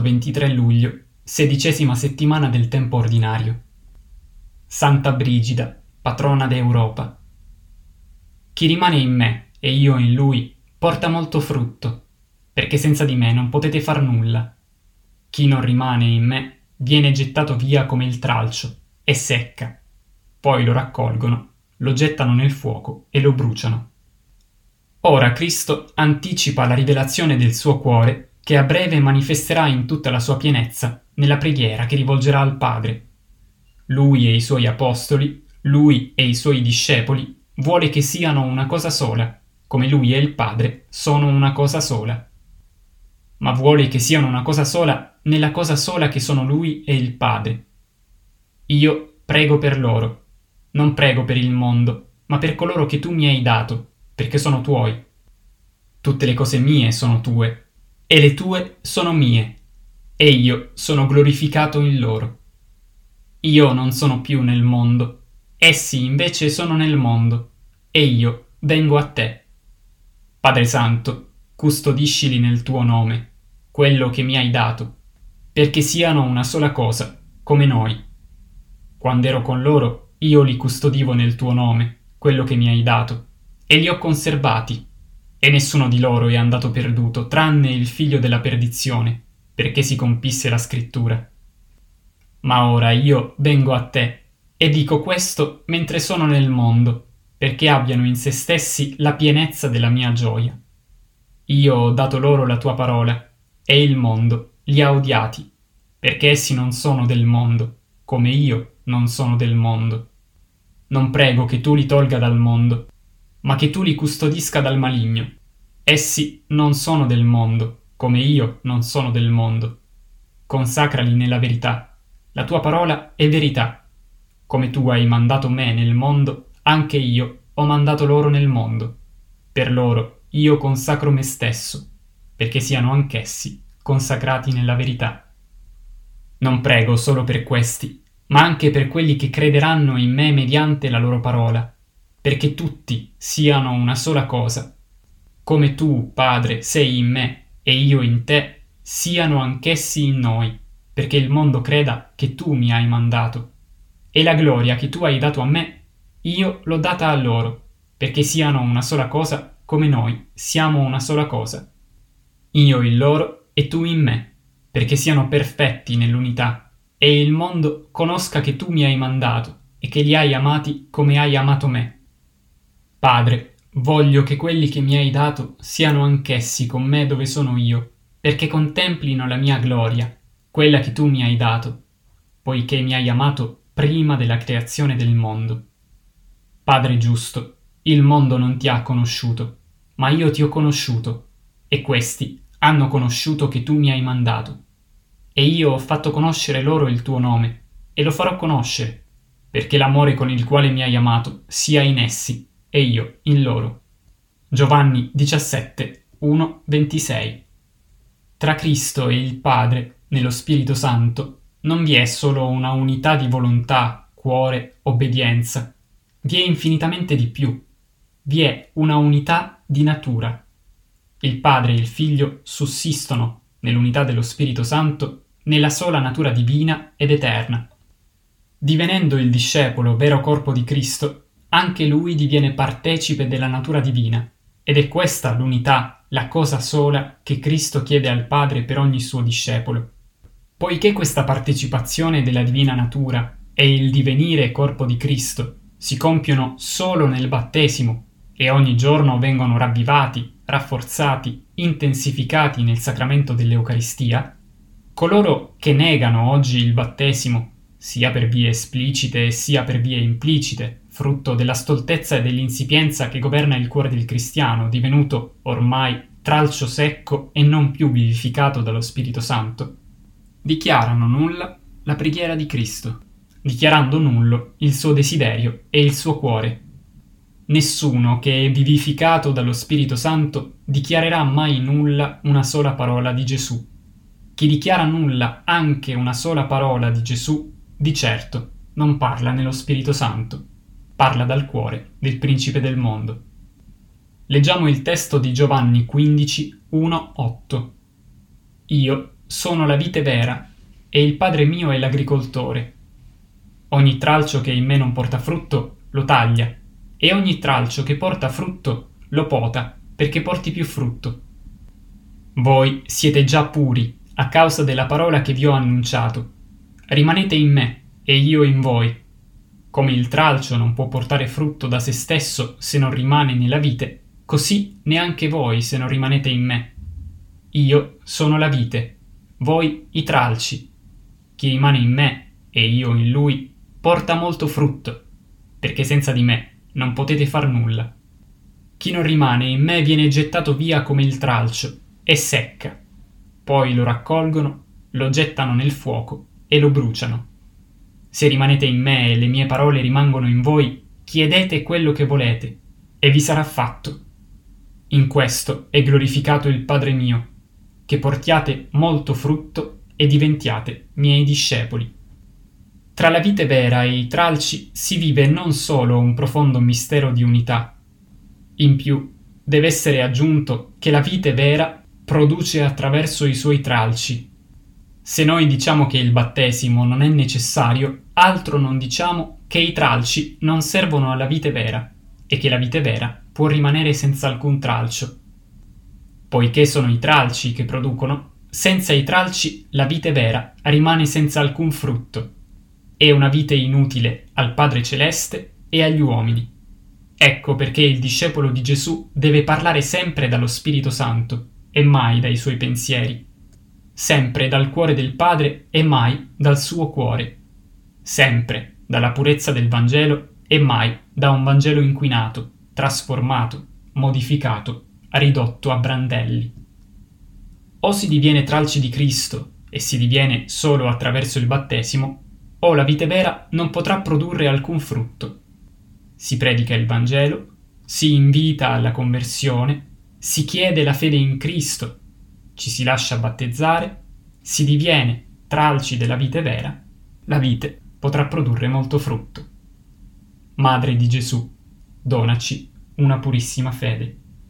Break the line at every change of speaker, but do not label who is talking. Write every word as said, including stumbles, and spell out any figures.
ventitré luglio, sedicesima settimana del tempo ordinario. Santa Brigida, patrona d'Europa. Chi rimane in me e io in lui porta molto frutto, perché senza di me non potete far nulla. Chi non rimane in me viene gettato via come il tralcio e secca. Poi lo raccolgono, lo gettano nel fuoco e lo bruciano. Ora Cristo anticipa la rivelazione del suo cuore che a breve manifesterà in tutta la sua pienezza nella preghiera che rivolgerà al Padre. Lui e i suoi apostoli, lui e i suoi discepoli, vuole che siano una cosa sola, come lui e il Padre sono una cosa sola. Ma vuole che siano una cosa sola nella cosa sola che sono lui e il Padre. Io prego per loro, non prego per il mondo, ma per coloro che tu mi hai dato, perché sono tuoi. Tutte le cose mie sono tue, e le tue sono mie, e io sono glorificato in loro. Io non sono più nel mondo, essi invece sono nel mondo, e io vengo a te. Padre Santo, custodiscili nel tuo nome, quello che mi hai dato, perché siano una sola cosa, come noi. Quando ero con loro, io li custodivo nel tuo nome, quello che mi hai dato, e li ho conservati, e nessuno di loro è andato perduto, tranne il figlio della perdizione, perché si compisse la scrittura. Ma ora io vengo a te, e dico questo mentre sono nel mondo, perché abbiano in se stessi la pienezza della mia gioia. Io ho dato loro la tua parola, e il mondo li ha odiati, perché essi non sono del mondo, come io non sono del mondo. Non prego che tu li tolga dal mondo, ma che tu li custodisca dal maligno. Essi non sono del mondo, come io non sono del mondo. Consacrali nella verità. La tua parola è verità. Come tu hai mandato me nel mondo, anche io ho mandato loro nel mondo. Per loro io consacro me stesso, perché siano anch'essi consacrati nella verità. Non prego solo per questi, ma anche per quelli che crederanno in me mediante la loro parola, perché tutti siano una sola cosa. Come tu, Padre, sei in me e io in te, siano anch'essi in noi, perché il mondo creda che tu mi hai mandato. E la gloria che tu hai dato a me, io l'ho data a loro, perché siano una sola cosa come noi siamo una sola cosa. Io in loro e tu in me, perché siano perfetti nell'unità, e il mondo conosca che tu mi hai mandato e che li hai amati come hai amato me. Padre, voglio che quelli che mi hai dato siano anch'essi con me dove sono io, perché contemplino la mia gloria, quella che tu mi hai dato, poiché mi hai amato prima della creazione del mondo. Padre giusto, il mondo non ti ha conosciuto, ma io ti ho conosciuto, e questi hanno conosciuto che tu mi hai mandato. E io ho fatto conoscere loro il tuo nome, e lo farò conoscere, perché l'amore con il quale mi hai amato sia in essi, e io in loro. Giovanni diciassette, uno ventisei. Tra Cristo e il Padre, nello Spirito Santo, non vi è solo una unità di volontà, cuore, obbedienza. Vi è infinitamente di più. Vi è una unità di natura. Il Padre e il Figlio sussistono, nell'unità dello Spirito Santo, nella sola natura divina ed eterna. Divenendo il discepolo vero corpo di Cristo, anche lui diviene partecipe della natura divina, ed è questa l'unità, la cosa sola che Cristo chiede al Padre per ogni suo discepolo. Poiché questa partecipazione della divina natura e il divenire corpo di Cristo si compiono solo nel battesimo e ogni giorno vengono ravvivati, rafforzati, intensificati nel sacramento dell'Eucaristia, coloro che negano oggi il battesimo, sia per vie esplicite sia per vie implicite, frutto della stoltezza e dell'insipienza che governa il cuore del cristiano, divenuto ormai tralcio secco e non più vivificato dallo Spirito Santo, dichiarano nulla la preghiera di Cristo, dichiarando nullo il suo desiderio e il suo cuore. Nessuno che è vivificato dallo Spirito Santo dichiarerà mai nulla una sola parola di Gesù. Chi dichiara nulla anche una sola parola di Gesù, di certo non parla nello Spirito Santo, parla dal cuore del principe del mondo. Leggiamo il testo di Giovanni quindici, uno, otto. Io sono la vite vera e il Padre mio è l'agricoltore. Ogni tralcio che in me non porta frutto lo taglia, e ogni tralcio che porta frutto lo pota, perché porti più frutto. Voi siete già puri a causa della parola che vi ho annunciato. Rimanete in me e io in voi. Come il tralcio non può portare frutto da se stesso se non rimane nella vite, così neanche voi se non rimanete in me. Io sono la vite, voi i tralci. Chi rimane in me e io in lui porta molto frutto, perché senza di me non potete far nulla. Chi non rimane in me viene gettato via come il tralcio e secca. Poi lo raccolgono, lo gettano nel fuoco e lo bruciano. Se rimanete in me e le mie parole rimangono in voi, chiedete quello che volete e vi sarà fatto. In questo è glorificato il Padre mio, che portiate molto frutto e diventiate miei discepoli. Tra la vite vera e i tralci si vive non solo un profondo mistero di unità. In più, deve essere aggiunto che la vite vera produce attraverso i suoi tralci. Se noi diciamo che il battesimo non è necessario, altro non diciamo che i tralci non servono alla vite vera e che la vite vera può rimanere senza alcun tralcio. Poiché sono i tralci che producono, senza i tralci la vite vera rimane senza alcun frutto. È una vite inutile al Padre Celeste e agli uomini. Ecco perché il discepolo di Gesù deve parlare sempre dallo Spirito Santo e mai dai suoi pensieri, sempre dal cuore del Padre e mai dal suo cuore, sempre dalla purezza del Vangelo e mai da un Vangelo inquinato, trasformato, modificato, ridotto a brandelli. O si diviene tralci di Cristo e si diviene solo attraverso il battesimo, o la vite vera non potrà produrre alcun frutto. Si predica il Vangelo, si invita alla conversione, si chiede la fede in Cristo, ci si lascia battezzare, si diviene tralci della vite vera, la vite potrà produrre molto frutto. Madre di Gesù, donaci una purissima fede.